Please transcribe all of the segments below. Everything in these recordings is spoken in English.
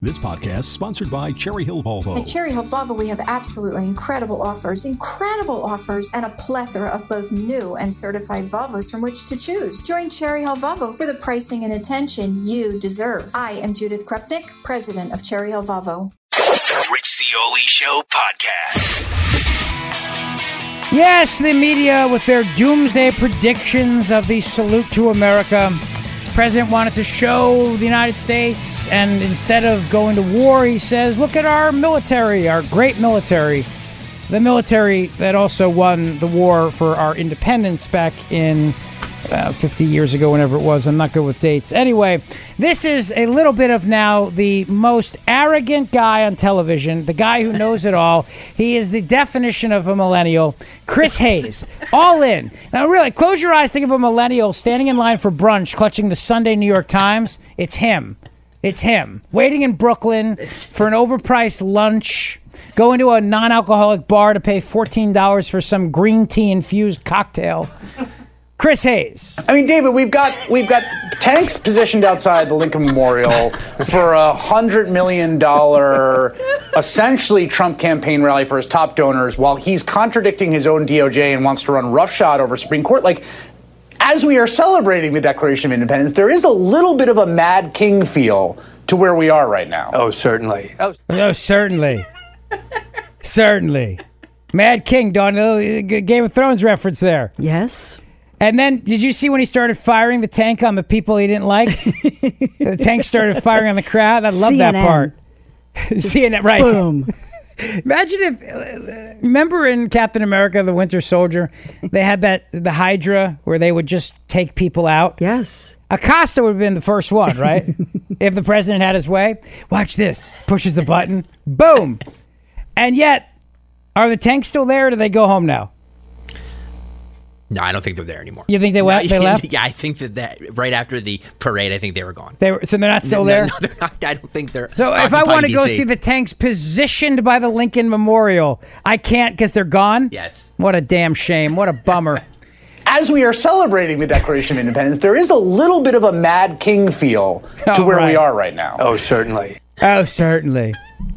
This podcast is sponsored by Cherry Hill Volvo. At Cherry Hill Volvo, we have absolutely incredible offers, and a plethora of both new and certified Volvos from which to choose. Join Cherry Hill Volvo for the pricing and attention you deserve. I am Judith Krupnik, president of Cherry Hill Volvo. The Rich Zeoli Show podcast. Yes, the media with their doomsday predictions of the salute to America. The president wanted to show the United States, and instead of going to war, he says, look at our military, our great military. The military that also won the war for our independence back in 50 years ago, whenever it was. I'm not good with dates. Anyway, this is a little bit of now the most arrogant guy on television, the guy who knows it all. He is the definition of a millennial, Chris Hayes. All in. Now, really, close your eyes, think of a millennial standing in line for brunch, clutching the Sunday New York Times. It's him. It's him. Waiting in Brooklyn for an overpriced lunch, going to a non-alcoholic bar to pay $14 for some green tea-infused cocktail. Chris Hayes. I mean, David, we've got tanks positioned outside the Lincoln Memorial for a $100 million, essentially Trump campaign rally for his top donors, while he's contradicting his own DOJ and wants to run roughshod over Supreme Court. Like, as we are celebrating the Declaration of Independence, there is a little bit of a Mad King feel to where we are right now. Oh, certainly. Oh, certainly. Certainly. Mad King, Don, a Game of Thrones reference there. Yes. And then, did you see when he started firing the tank on the people he didn't like? The tank started firing on the crowd. I love CNN. that part. CNN, right. Boom. Imagine if, remember in Captain America, the Winter Soldier, they had the Hydra where they would just take people out? Yes. Acosta would have been the first one, right? If the president had his way. Watch this. Pushes the button. Boom. And yet, are the tanks still there or do they go home now? No, I don't think they're there anymore. You think they left? Yeah, I think that right after the parade, I think they were gone. So they're not still there? No, they're not. I don't think they're. So if I want to go see the tanks positioned by the Lincoln Memorial, I can't because they're gone? Yes. What a damn shame. What a bummer. As we are celebrating the Declaration of Independence, there is a little bit of a Mad King feel to where we are right now. Oh, certainly. Oh, certainly.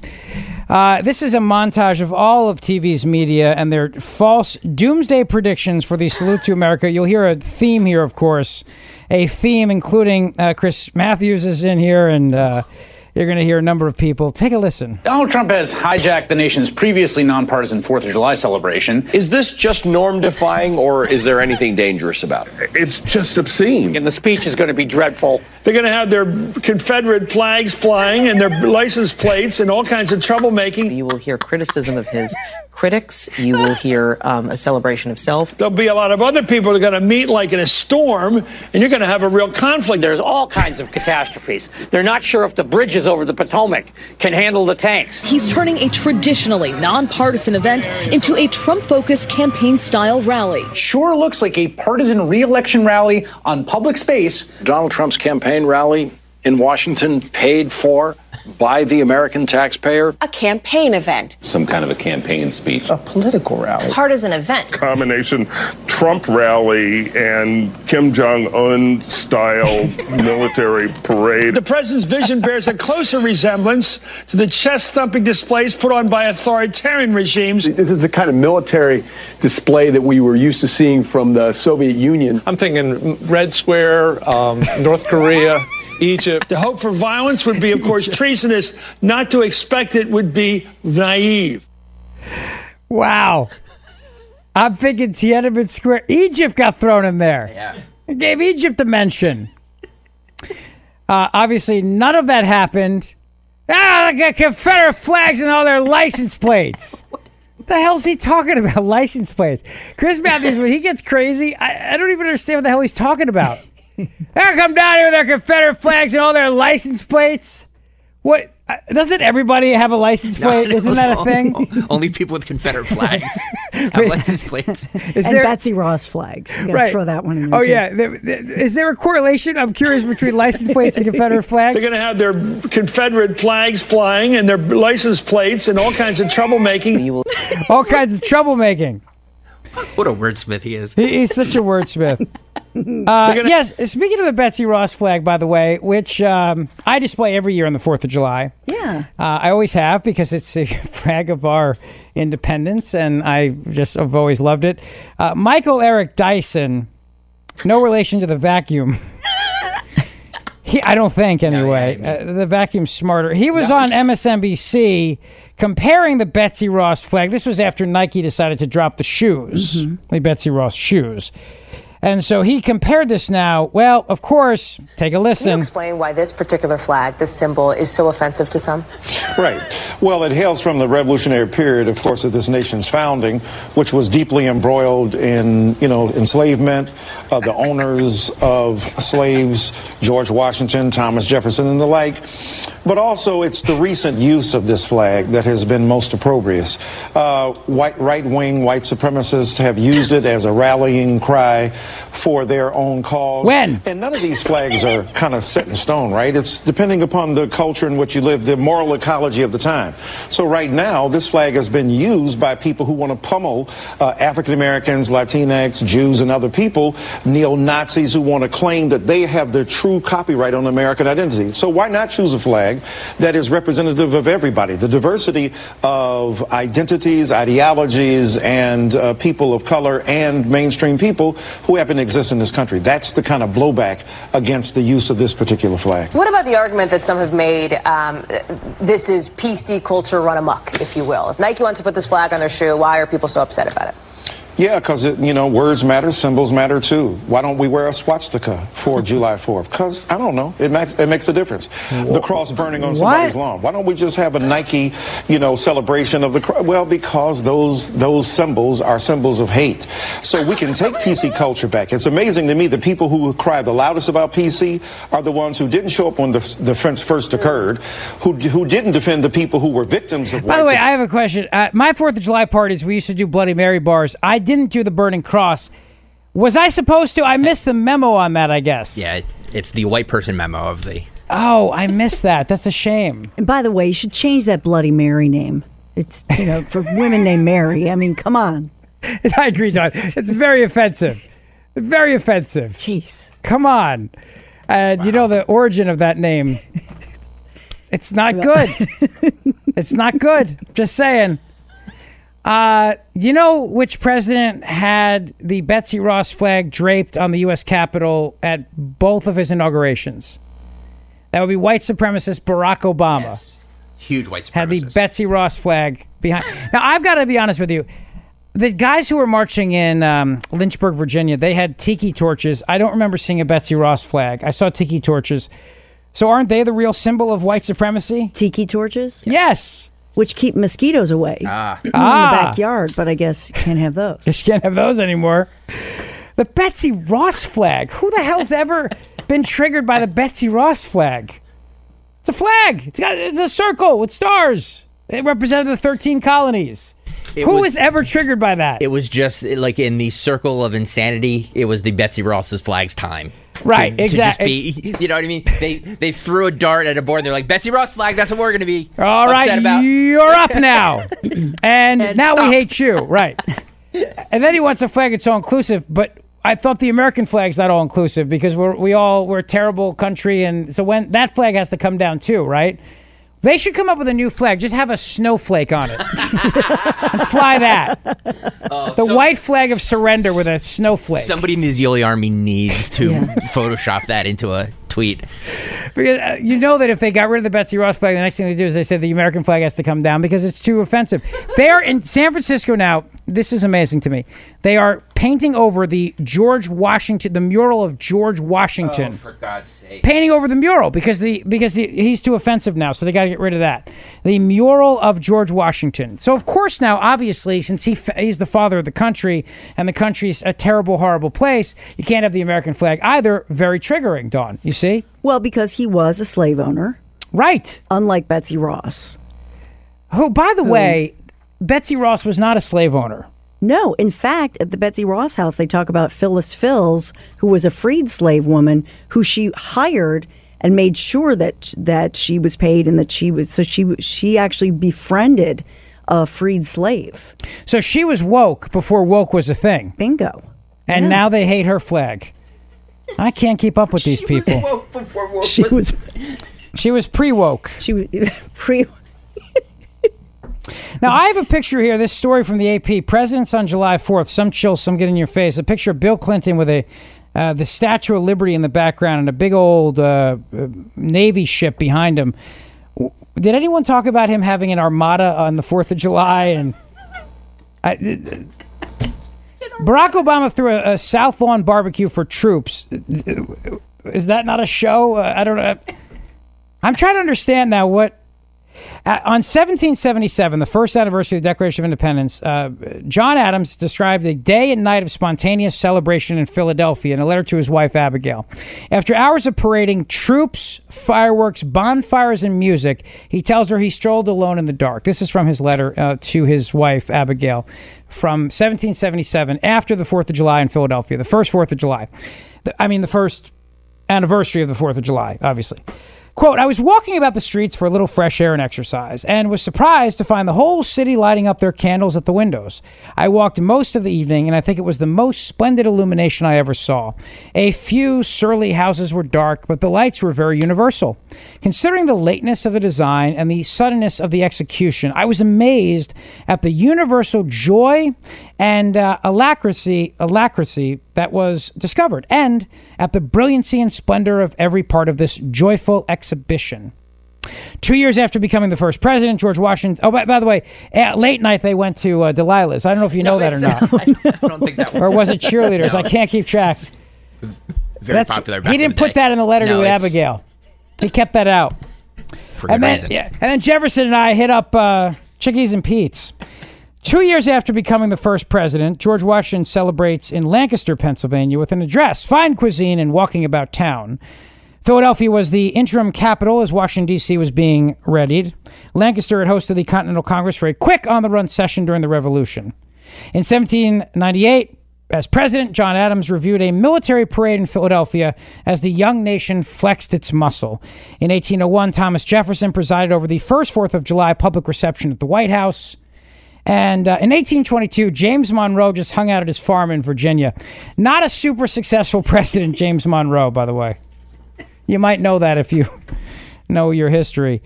This is a montage of all of TV's media and their false doomsday predictions for the salute to America. You'll hear a theme here, of course, a theme including Chris Matthews is in here, and you're going to hear a number of people. Take a listen. Donald Trump has hijacked the nation's previously nonpartisan 4th of July celebration. Is this just norm-defying, or is there anything dangerous about it? It's just obscene. And the speech is going to be dreadful. They're going to have their Confederate flags flying and their license plates and all kinds of troublemaking. You will hear criticism of his critics. You will hear a celebration of self. There'll be a lot of other people that are going to meet like in a storm, and you're going to have a real conflict. There's all kinds of catastrophes. They're not sure if the bridges over the Potomac can handle the tanks. He's turning a traditionally nonpartisan event into a Trump-focused campaign-style rally. Sure looks like a partisan re-election rally on public space. Donald Trump's campaign rally in Washington paid for by the American taxpayer. A campaign event. Some kind of a campaign speech. A political rally. Partisan event. Combination Trump rally and Kim Jong-un style military parade. The president's vision bears a closer resemblance to the chest-thumping displays put on by authoritarian regimes. This is the kind of military display that we were used to seeing from the Soviet Union. I'm thinking Red Square, North Korea, Egypt. The hope for violence would be, of course, treasonous. Not to expect it would be naive. Wow. I'm thinking Tiananmen Square. Egypt got thrown in there. Yeah. It gave Egypt a mention. Obviously, none of that happened. They got Confederate flags and all their license plates. What the hell is he talking about? License plates. Chris Matthews, when he gets crazy, I don't even understand what the hell he's talking about. They'll come down here with their Confederate flags and all their license plates. What? Doesn't everybody have a license plate? Isn't that a thing? Only people with Confederate flags have license plates. And Betsy Ross flags. You gotta throw that one in there. Oh, yeah. Is there a correlation? I'm curious between license plates and Confederate flags. They're going to have their Confederate flags flying and their license plates and all kinds of troublemaking. All kinds of troublemaking. What a wordsmith he is. He's such a wordsmith. Yes, speaking of the Betsy Ross flag, by the way, which I display every year on the 4th of July. Yeah. I always have, because it's a flag of our independence, and I just have always loved it. Michael Eric Dyson, no relation to the vacuum. I don't think, anyway. The vacuum's smarter. He was on MSNBC comparing the Betsy Ross flag. This was after Nike decided to drop the shoes, the Betsy Ross shoes. And so he compared this now. Well, of course, take a listen. Can you explain why this particular flag, this symbol, is so offensive to some? Right. Well, it hails from the revolutionary period, of course, of this nation's founding, which was deeply embroiled in, enslavement, the owners of slaves, George Washington, Thomas Jefferson, and the like. But also, it's the recent use of this flag that has been most opprobrious. Right-wing white supremacists have used it as a rallying cry for their own cause. When? And none of these flags are kind of set in stone, right? It's depending upon the culture in which you live, the moral ecology of the time. So right now, this flag has been used by people who want to pummel African Americans, Latinx, Jews, and other people, neo-Nazis who want to claim that they have their true copyright on American identity. So why not choose a flag that is representative of everybody? The diversity of identities, ideologies, and people of color and mainstream people who happen to exist in this country. That's the kind of blowback against the use of this particular flag. What about the argument that some have made, this is PC culture run amok, if you will? If Nike wants to put this flag on their shoe, why are people so upset about it? Yeah, because, words matter, symbols matter, too. Why don't we wear a swastika for July 4th? Because, I don't know, it makes a difference. The cross burning on somebody's lawn. Why don't we just have a Nike, celebration of the cross? Well, because those symbols are symbols of hate. So we can take PC culture back. It's amazing to me the people who cry the loudest about PC are the ones who didn't show up when the offense first occurred, who didn't defend the people who were victims of By the way, I have a question. My 4th of July parties, we used to do Bloody Mary bars. I didn't do the burning cross. Was I supposed to? I missed the memo on that, I guess. Yeah, it's the white person memo of the... Oh, I missed that. That's a shame. And by the way, you should change that Bloody Mary name. It's, for women named Mary. I mean, come on. I agree, Don. It's very offensive. Very offensive. Jeez. Come on. And you know the origin of that name. It's not good. It's not good. Just saying. You know which president had the Betsy Ross flag draped on the U.S. Capitol at both of his inaugurations? That would be white supremacist Barack Obama. Yes. Huge white supremacist. Had the Betsy Ross flag behind. Now, I've got to be honest with you. The guys who were marching in Lynchburg, Virginia, they had tiki torches. I don't remember seeing a Betsy Ross flag. I saw tiki torches. So aren't they the real symbol of white supremacy? Tiki torches? Yes. Which keep mosquitoes away in the backyard, but I guess you can't have those. You can't have those anymore. The Betsy Ross flag. Who the hell's ever been triggered by the Betsy Ross flag? It's a flag. It's a circle with stars. It represented the 13 colonies. Who was ever triggered by that? It was just like in the circle of insanity. It was the Betsy Ross's flag's time. Right, exactly. To just be, you know what I mean? They threw a dart at a board and they're like, Betsy Ross flag, that's what we're going to be all right, upset about. You're up now. and now stop. We hate you. Right. And then he wants a flag that's all inclusive, but I thought the American flag's not all inclusive because we're a terrible country, and so when that flag has to come down too, right? They should come up with a new flag. Just have a snowflake on it. And fly that. The white flag of surrender with a snowflake. Somebody in the Israeli army needs to Photoshop that into a tweet. Because you know that if they got rid of the Betsy Ross flag, the next thing they do is they say the American flag has to come down because it's too offensive. They are in San Francisco now. This is amazing to me. They are painting over the mural of George Washington. Oh, for God's sake. Painting over the mural because he's too offensive now, so they got to get rid of that. The mural of George Washington. So, of course, now, obviously, since he's the father of the country and the country's a terrible, horrible place, you can't have the American flag either. Very triggering, Dawn. You see? Well, because he was a slave owner. Right. Unlike Betsy Ross. Who, by the way, Betsy Ross was not a slave owner. No. In fact, at the Betsy Ross house, they talk about Phyllis Fills, who was a freed slave woman who she hired and made sure that she was paid and that she actually befriended a freed slave. So she was woke before woke was a thing. Bingo. And now they hate her flag. I can't keep up with these people. Woke before woke She was pre-woke. She was pre. Now, I have a picture here, this story from the AP. Presidents on July 4th. Some chill, some get in your face. A picture of Bill Clinton with the Statue of Liberty in the background and a big old Navy ship behind him. Did anyone talk about him having an armada on the 4th of July? And Barack Obama threw a South Lawn barbecue for troops. Is that not a show? I don't know. I'm trying to understand now what... on 1777, the first anniversary of the Declaration of Independence, John Adams described a day and night of spontaneous celebration in Philadelphia in a letter to his wife, Abigail. After hours of parading troops, fireworks, bonfires, and music, he tells her he strolled alone in the dark. This is from his letter to his wife, Abigail, from 1777, after the 4th of July in Philadelphia, the first 4th of July. The first anniversary of the 4th of July, obviously. Quote, I was walking about the streets for a little fresh air and exercise, and was surprised to find the whole city lighting up their candles at the windows. I walked most of the evening, and I think it was the most splendid illumination I ever saw. A few surly houses were dark, but the lights were very universal. Considering the lateness of the design and the suddenness of the execution, I was amazed at the universal joy and alacrity that was discovered, and at the brilliancy and splendor of every part of this joyful exhibition. 2 years after becoming the first president, George Washington... Oh, by the way, at late night they went to Delilah's. I don't know if you know that or not. I don't think that was... Or was it cheerleaders? No. I can't keep track. Very popular back He didn't in the put day. that in the letter to Abigail. He kept that out. For good reason. And then Jefferson and I hit up Chickies and Pete's. 2 years after becoming the first president, George Washington celebrates in Lancaster, Pennsylvania, with an address, fine cuisine, and walking about town. Philadelphia was the interim capital as Washington, D.C. was being readied. Lancaster had hosted the Continental Congress for a quick on-the-run session during the Revolution. In 1798, as president, John Adams reviewed a military parade in Philadelphia as the young nation flexed its muscle. In 1801, Thomas Jefferson presided over the first 4th of July public reception at the White House. And in 1822, James Monroe just hung out at his farm in Virginia. Not a super successful president, James Monroe, by the way. You might know that if you know your history.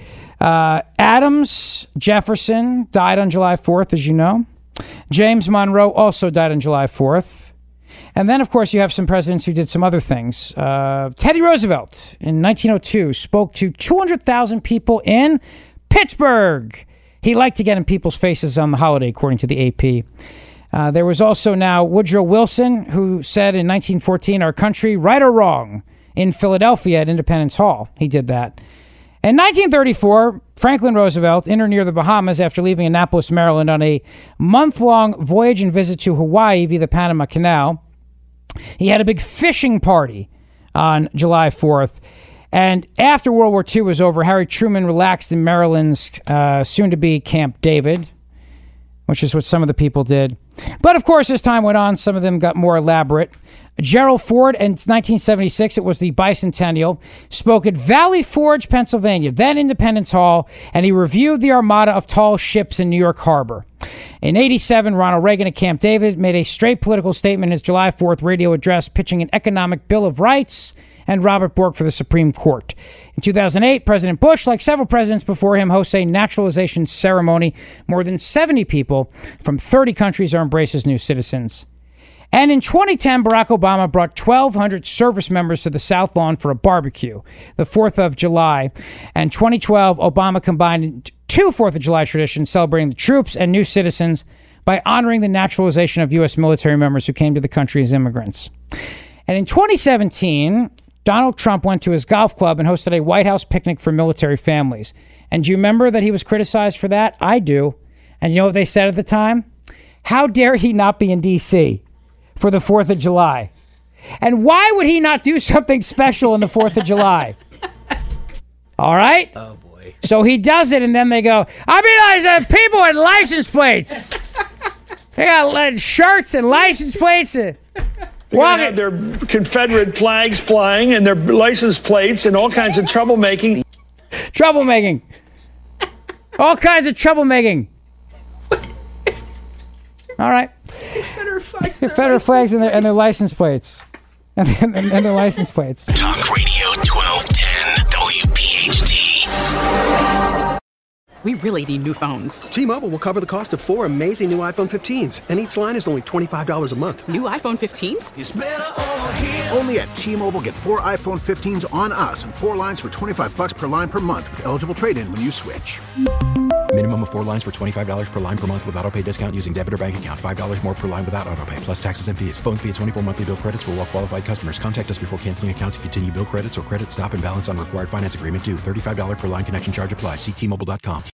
Adams, Jefferson died on July 4th, as you know. James Monroe also died on July 4th. And then, of course, you have some presidents who did some other things. Teddy Roosevelt, in 1902, spoke to 200,000 people in Pittsburgh. He liked to get in people's faces on the holiday, according to the AP. There was also now Woodrow Wilson, who said in 1914, our country, right or wrong, in Philadelphia at Independence Hall. He did that. In 1934, Franklin Roosevelt entered near the Bahamas after leaving Annapolis, Maryland on a month-long voyage and visit to Hawaii via the Panama Canal. He had a big fishing party on July 4th. And after World War II was over, Harry Truman relaxed in Maryland's soon-to-be Camp David, which is what some of the people did. But, of course, as time went on, some of them got more elaborate. Gerald Ford, in 1976, it was the bicentennial, spoke at Valley Forge, Pennsylvania, then Independence Hall, and he reviewed the armada of tall ships in New York Harbor. In 87, Ronald Reagan at Camp David made a straight political statement in his July 4th radio address pitching an economic Bill of Rights and Robert Bork for the Supreme Court. In 2008, President Bush, like several presidents before him, hosts a naturalization ceremony. More than 70 people from 30 countries are embraced as new citizens. And in 2010, Barack Obama brought 1,200 service members to the South Lawn for a barbecue, the 4th of July. And 2012, Obama combined two 4th of July traditions celebrating the troops and new citizens by honoring the naturalization of U.S. military members who came to the country as immigrants. And in 2017, Donald Trump went to his golf club and hosted a White House picnic for military families. And do you remember that he was criticized for that? I do. And you know what they said at the time? How dare he not be in D.C. for the 4th of July? And why would he not do something special on the 4th of July? All right? Oh, boy. So he does it, and then they go, there's people with license plates. They got shirts and license plates. They're going to have their Confederate flags flying and their license plates and all kinds of troublemaking. Troublemaking. All kinds of troublemaking. All right. Confederate flags. Confederate flags and their license plates. and their license plates. Talk Radio 1210 WPHT. We really need new phones. T-Mobile will cover the cost of 4 amazing new iPhone 15s, and each line is only $25 a month. New iPhone 15s? It's better over here. Only at T-Mobile, get 4 iPhone 15s on us and 4 lines for $25 per line per month with eligible trade-in when you switch. Minimum of 4 lines for $25 per line per month with autopay discount using debit or bank account. $5 more per line without autopay, plus taxes and fees. Phone fee at 24 monthly bill credits for well-qualified customers. Contact us before canceling account to continue bill credits or credit stop and balance on required finance agreement due. $35 per line connection charge applies. See T-Mobile.com.